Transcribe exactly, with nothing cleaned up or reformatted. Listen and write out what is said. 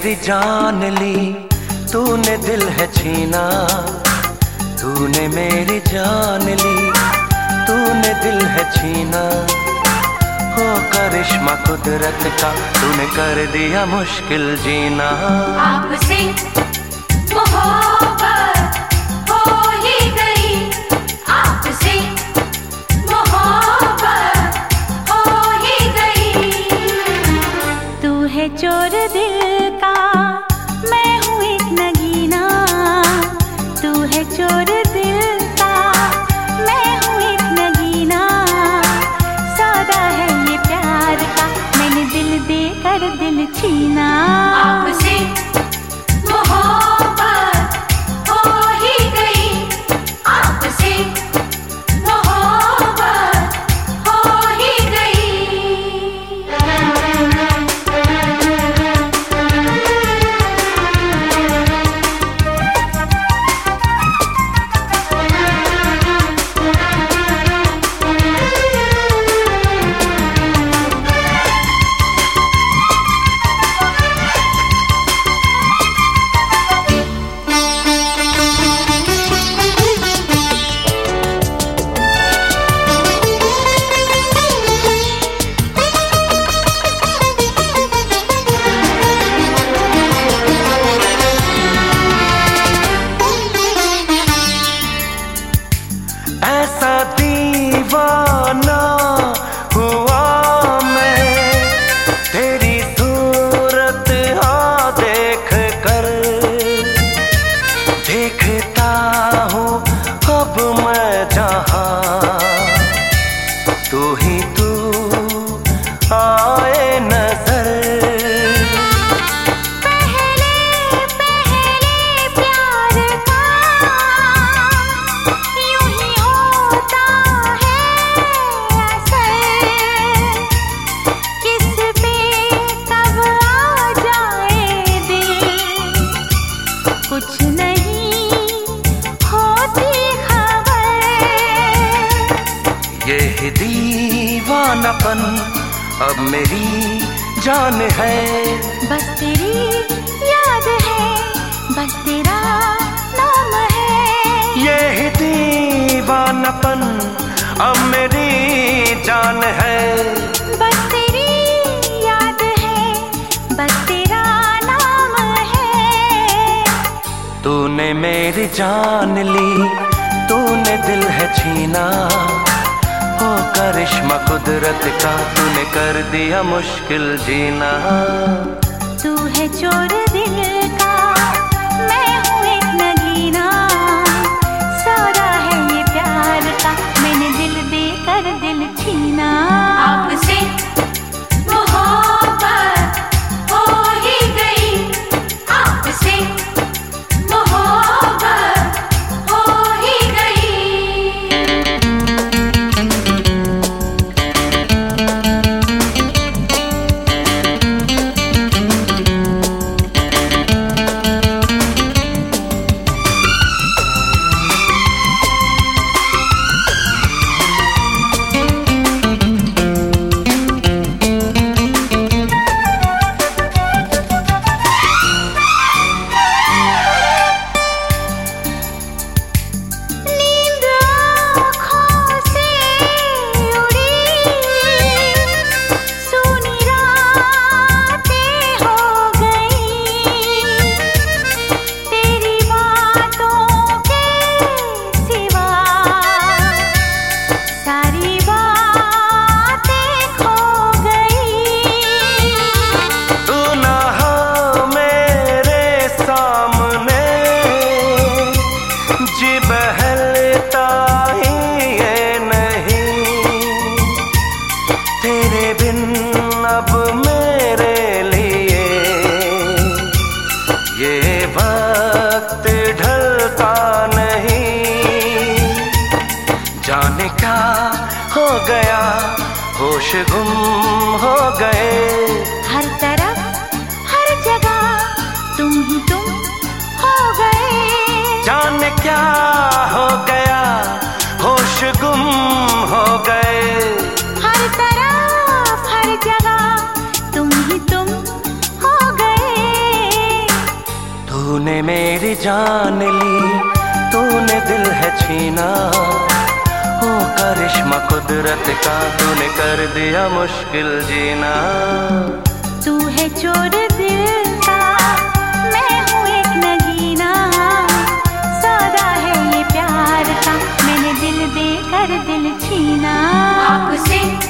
मेरी जान ली, तूने दिल है छीना। तूने मेरी जान ली, तूने दिल है छीना। हो करिश्मा कुदरत का, तूने कर दिया मुश्किल जीना। आपसे मोहब्बत हो ही गई, आपसे मोहब्बत हो ही गई। तू है चोर दिल का, मैं हूँ एक नगीना। तू है चोर दिल का, मैं हूँ एक नगीना। सौदा है ये प्यार का, मैंने दिल देकर दिल छीना। आपसे मोहब्बत हो ही गई, आपसे मोहब्बत हो ही गई। ऐसा दीवाना हुआ मैं, तेरी सूरत हाँ देख कर। देखता हूँ अब मैं जहाँ, तू ही तू आए नजर। कुछ नहीं होती खबर, ये दीवानापन अब मेरी जान है। बस तेरी याद है, बस तेरा नाम है। ये दीवानापन अब मेरी जान है। बस तेरी याद है, बस तेरा नाम है। तूने मेरी जान ली, तूने दिल है छीना। हो करिश्मा कुदरत का, तूने कर दिया मुश्किल जीना। तू है चोर दिल का, मैं हूँ एक नगीना। सौदा है ये प्यार का, मैंने दिल देकर दिल छीना। आपसे मोहब्बत हो ही गई, आपसे मोहब्बत हो ही गई। अब मेरे लिए ये वक्त ढलता नहीं। जाने क्या हो गया, होश गुम हो गए। हर तरफ हर जगह तुम ही तुम हो गए। जाने क्या हो गया, होश गुम हो गए। हर तरफ हर जगह तुम ही तुम हो गए। मेरी जान ली, तूने दिल है छीना। हो करिश्मा कुदरत का, तूने कर दिया मुश्किल जीना। तू है चोर दिल का, मैं हूँ एक नगीना। सौदा है ये प्यार का, मैंने दिल देकर दिल छीना। आपसे